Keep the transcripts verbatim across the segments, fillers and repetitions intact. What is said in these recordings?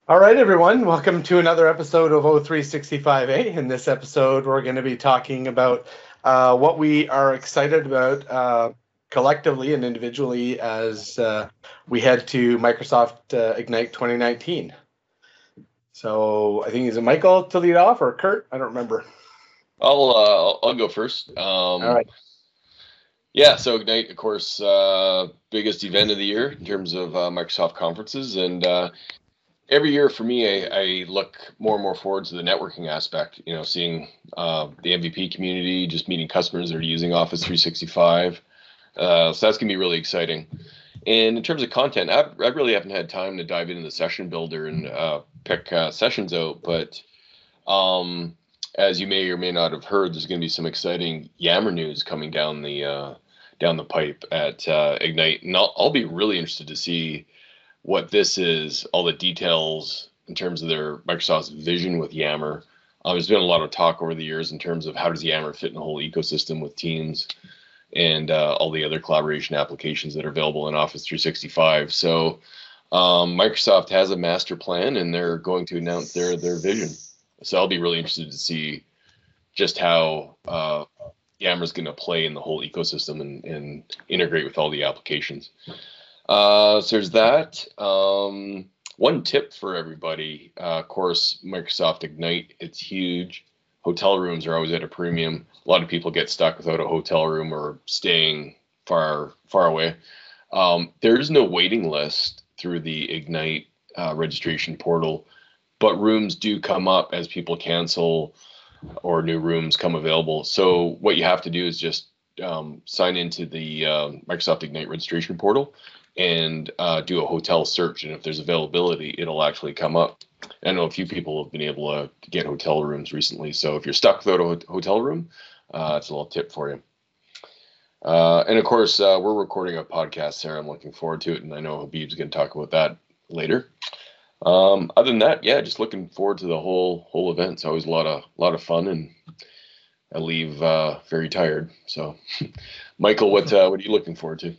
All right, everyone. Welcome to another episode of O three sixty-five A. In this episode, we're going to be talking about uh, what we are excited about uh, collectively and individually as uh, we head to Microsoft uh, Ignite twenty nineteen. So I think is it Michael to lead off or Kurt? I don't remember. I'll uh, I'll go first. Um, All right. Yeah, so Ignite, of course, uh, biggest event of the year in terms of uh, Microsoft conferences, and uh, every year for me, I, I look more and more forward to the networking aspect. You know, seeing uh, the M V P community, just meeting customers that are using Office three sixty-five. Uh, so that's gonna be really exciting. And in terms of content, I, I really haven't had time to dive into the session builder and uh, pick uh, sessions out, but um, as you may or may not have heard, there's going to be some exciting Yammer news coming down the uh, down the pipe at uh, Ignite, and I'll, I'll be really interested to see what this is, all the details in terms of their Microsoft's vision with Yammer. Uh, there's been a lot of talk over the years in terms of how does Yammer fit in the whole ecosystem with Teams and uh, all the other collaboration applications that are available in Office three sixty-five. So um, Microsoft has a master plan, and they're going to announce their their vision. So I'll be really interested to see just how uh, Yammer is going to play in the whole ecosystem and, and integrate with all the applications. Uh, so there's that. Um, one tip for everybody, uh, of course, Microsoft Ignite, it's huge. Hotel rooms are always at a premium. A lot of people get stuck without a hotel room or staying far, far away. Um, there's no waiting list through the Ignite uh, registration portal, but rooms do come up as people cancel or new rooms come available. So what you have to do is just um, sign into the uh, Microsoft Ignite registration portal and uh, do a hotel search. And if there's availability, it'll actually come up. I know a few people have been able to, to get hotel rooms recently. So if you're stuck without a ho- hotel room, uh, it's a little tip for you. Uh, and of course, uh, we're recording a podcast, Sarah. I'm looking forward to it. And I know Habib's going to talk about that later. Um, other than that, yeah, just looking forward to the whole whole event. It's always a lot of lot of fun, and I leave uh, very tired. So, Michael, what uh, what are you looking forward to?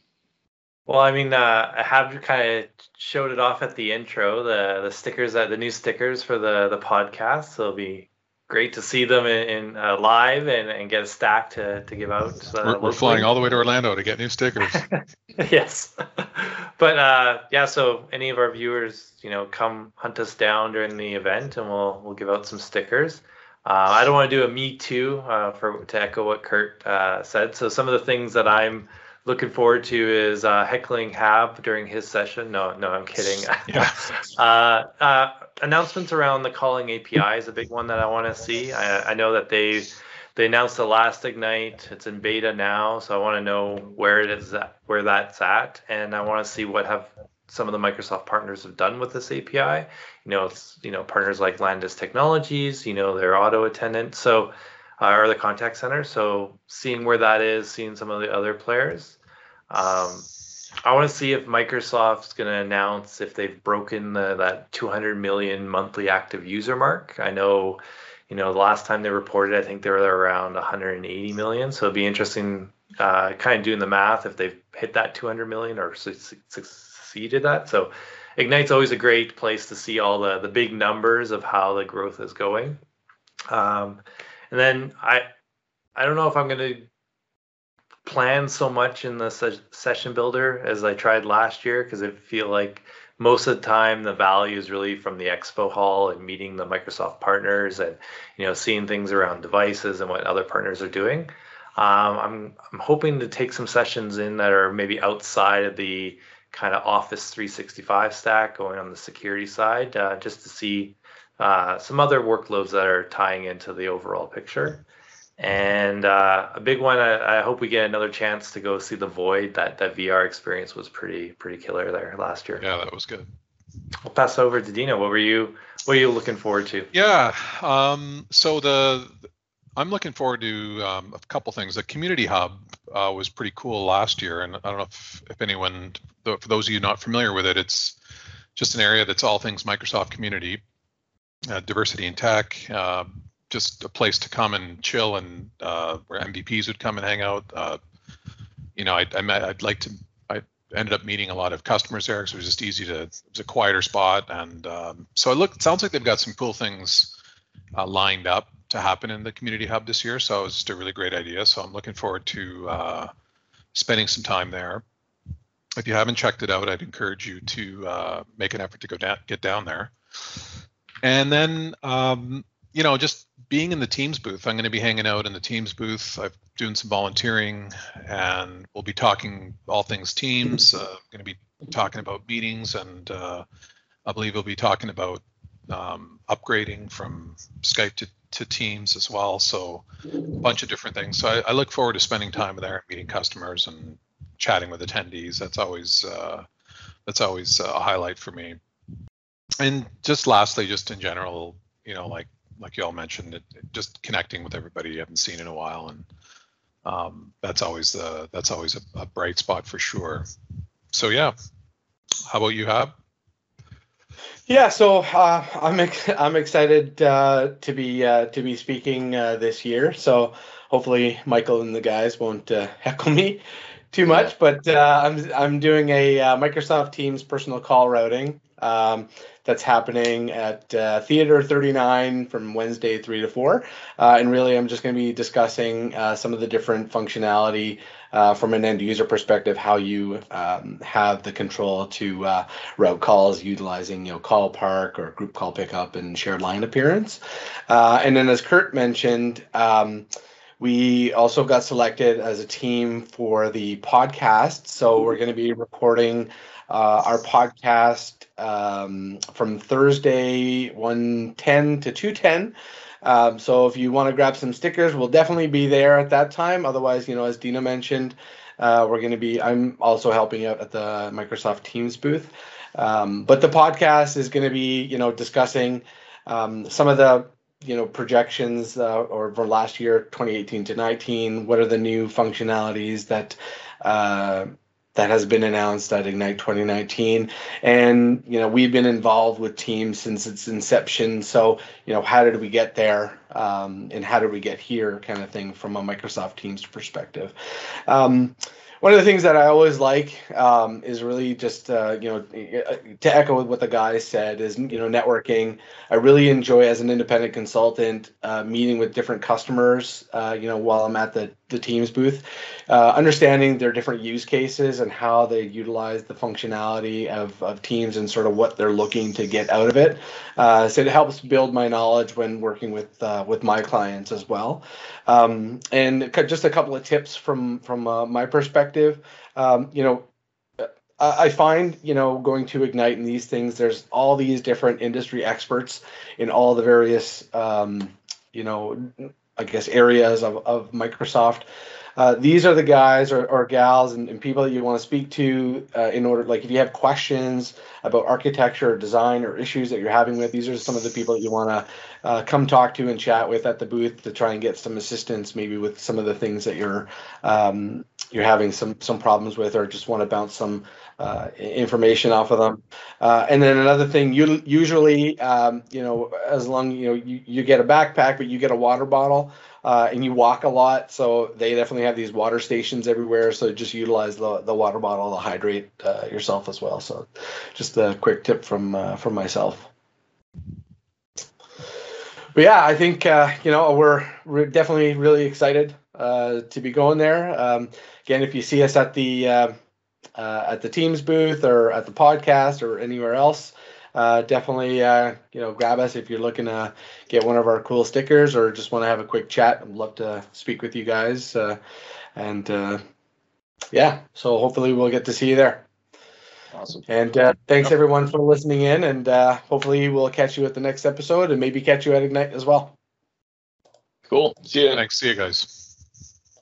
Well, I mean, uh, I have kind of showed it off at the intro, the the stickers, that the new stickers for the the podcast. So it'll be great to see them in, in uh, live and, and get a stack to to give out. Uh, we're, we're flying all the way to Orlando to get new stickers. Yes, but uh, yeah. So any of our viewers, you know, come hunt us down during the event, and we'll we'll give out some stickers. Uh, I don't want to do a me too uh, for to echo what Kurt uh, said. So some of the things that I'm looking forward to is uh, heckling Hab during his session. No, no, I'm kidding. Yeah. uh, uh, announcements around the calling A P I is a big one that I want to see. I, I know that they they announced the last Ignite. It's in beta now, so I want to know where it is at, where that's at, and I want to see what have some of the Microsoft partners have done with this A P I. You know, it's you know partners like Landis Technologies. You know, their auto attendant. So. Uh, or the contact center. So seeing where that is, seeing some of the other players. Um, I want to see if Microsoft's going to announce if they've broken the, that two hundred million monthly active user mark. I know, you know, the last time they reported, I think they were around one hundred eighty million. So it'd be interesting, uh, kind of doing the math if they've hit that two hundred million or su- succeeded that. So Ignite's always a great place to see all the the big numbers of how the growth is going. Um, And then I, I don't know if I'm going to plan so much in the se- session builder as I tried last year, because I feel like most of the time the value is really from the expo hall and meeting the Microsoft partners and you know seeing things around devices and what other partners are doing. Um, I'm I'm hoping to take some sessions in that are maybe outside of the kind of Office three sixty-five stack, going on the security side, uh, just to see. Uh, some other workloads that are tying into the overall picture. And uh, a big one, I, I hope we get another chance to go see the Void. That that V R experience was pretty pretty killer there last year. Yeah, that was good. I'll pass over to Dino. What were you what are you looking forward to? Yeah, um, so the I'm looking forward to um, a couple things. The community hub uh, was pretty cool last year, and I don't know if, if anyone, for those of you not familiar with it, it's just an area that's all things Microsoft community. Uh, diversity in tech, uh, just a place to come and chill, and uh, where M V Ps would come and hang out. Uh, you know, I, I, I'd like to. I ended up meeting a lot of customers there because it was just easy to. It was a quieter spot, and um, so it looked. Sounds like they've got some cool things uh, lined up to happen in the community hub this year. So it was just a really great idea. So I'm looking forward to uh, spending some time there. If you haven't checked it out, I'd encourage you to uh, make an effort to go down, get down there. And then, um, you know, just being in the Teams booth, I'm going to be hanging out in the Teams booth. I'm doing some volunteering, and we'll be talking all things Teams. Uh, I'm going to be talking about meetings, and uh, I believe we'll be talking about um, upgrading from Skype to, to Teams as well. So a bunch of different things. So I, I look forward to spending time there, meeting customers, and chatting with attendees. That's always uh, that's always a highlight for me. And just lastly, just in general, you know, like like you all mentioned, it, it just connecting with everybody you haven't seen in a while, and um, that's always the that's always a, a bright spot for sure. So yeah, how about you, Hab? Yeah, so uh, I'm ex- I'm excited uh, to be uh, to be speaking uh, this year. So hopefully Michael and the guys won't uh, heckle me too much, but uh, I'm I'm doing a uh, Microsoft Teams personal call routing um, that's happening at uh, Theater thirty-nine from Wednesday three to four, uh, and really I'm just going to be discussing uh, some of the different functionality uh, from an end user perspective, how you um, have the control to uh, route calls utilizing you know call park or group call pickup and shared line appearance, uh, and then as Kurt mentioned. Um, We also got selected as a team for the podcast. So we're going to be recording uh, our podcast um, from Thursday one ten to two ten. Um, so if you want to grab some stickers, we'll definitely be there at that time. Otherwise, you know, as Dina mentioned, uh, we're going to be, I'm also helping out at the Microsoft Teams booth. Um, but the podcast is going to be, you know, discussing um, some of the you know, projections uh, or for last year, twenty eighteen to nineteen, what are the new functionalities that uh, that has been announced at Ignite twenty nineteen? And, you know, we've been involved with Teams since its inception. So, you know, how did we get there um, and how did we get here kind of thing from a Microsoft Teams perspective. Um, One of the things that I always like um, is really just, uh, you know, to echo what the guys said is, you know, networking. I really enjoy as an independent consultant uh, meeting with different customers, uh, you know, while I'm at the, the Teams booth, uh, understanding their different use cases and how they utilize the functionality of, of Teams and sort of what they're looking to get out of it. Uh, so it helps build my knowledge when working with uh, with my clients as well. Um, and just a couple of tips from, from uh, my perspective. Um, you know, I find, you know, going to Ignite and these things, there's all these different industry experts in all the various, um, you know, I guess areas of, of Microsoft. Uh, these are the guys or, or gals and, and people that you want to speak to uh, in order, like if you have questions about architecture or design or issues that you're having with, these are some of the people that you want to uh, come talk to and chat with at the booth to try and get some assistance maybe with some of the things that you're um, you're having some some problems with or just want to bounce some uh, information off of them. Uh, and then another thing, you usually, um, you know, as long, you know, you, you get a backpack, but you get a water bottle. Uh, and you walk a lot, so they definitely have these water stations everywhere. So just utilize the, the water bottle to hydrate uh, yourself as well. So just a quick tip from uh, from myself. But yeah, I think uh, you know we're we're definitely really excited uh, to be going there. Um, again, if you see us at the uh, uh, at the Teams booth or at the podcast or anywhere else. Uh, definitely, uh, you know, grab us if you're looking to get one of our cool stickers or just want to have a quick chat. I'd love to speak with you guys. Uh, and uh, yeah, so hopefully we'll get to see you there. Awesome. And uh, thanks everyone for listening in. And uh, hopefully we'll catch you at the next episode and maybe catch you at Ignite as well. Cool. See you. Thanks. See you guys.